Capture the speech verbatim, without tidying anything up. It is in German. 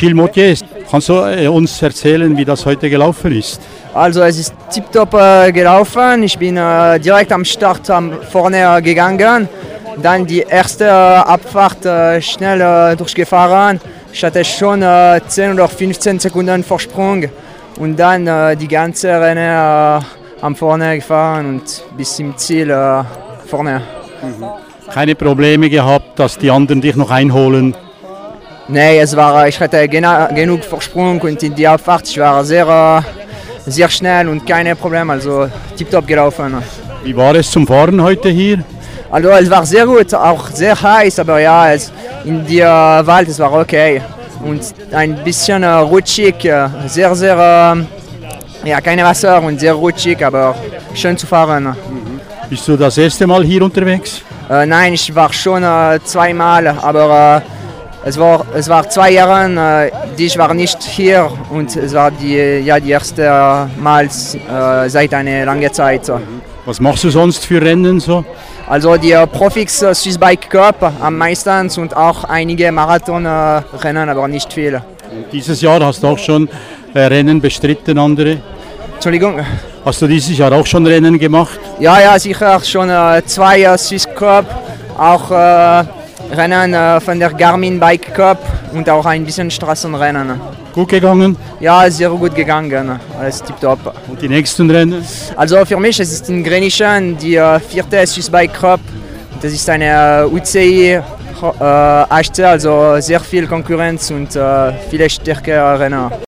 Gilles Mottier, kannst du uns erzählen, wie das heute gelaufen ist? Also es ist tiptop äh, gelaufen. Ich bin äh, direkt am Start am vorne äh, gegangen. Dann die erste äh, Abfahrt äh, schnell äh, durchgefahren. Ich hatte schon äh, zehn oder fünfzehn Sekunden Vorsprung. Und dann äh, die ganze Rennen äh, am vorne gefahren und bis zum Ziel äh, vorne. Mhm. Keine Probleme gehabt, dass die anderen dich noch einholen? Nee, es war, ich hatte gena- genug Vorsprung und in die Abfahrt ich war sehr, äh, sehr schnell und keine Probleme, also tiptop gelaufen. Wie war es zum Fahren heute hier? Also es war sehr gut, auch sehr heiß, aber ja, es, in der Wald es war okay. Und ein bisschen äh, rutschig, äh, sehr, sehr, äh, ja, kein Wasser und sehr rutschig, aber schön zu fahren. Mhm. Bist du das erste Mal hier unterwegs? Äh, nein, ich war schon äh, zweimal, aber äh, es, war, es war zwei Jahre, äh, die ich war nicht hier und es war die, ja, die erste Mal äh, seit einer langen Zeit. Was machst du sonst für Rennen so? Also die äh, Profix äh, Swiss Bike Cup am meisten und auch einige Marathonrennen, äh, aber nicht viele. Dieses Jahr hast du auch schon äh, Rennen bestritten, andere? Entschuldigung? Hast du dieses Jahr auch schon Rennen gemacht? Ja, ja, sicher schon äh, zwei äh, Swiss Cup, auch äh, Rennen äh, von der Garmin Bike Cup und auch ein bisschen Straßenrennen. Gut gegangen? Ja, sehr gut gegangen, alles tipptopp. Und die nächsten Rennen? Also für mich es ist in Grenischen die äh, vierte Swiss Bike Cup. Das ist eine äh, U C I äh, H C, also sehr viel Konkurrenz und äh, viele stärkere Rennen.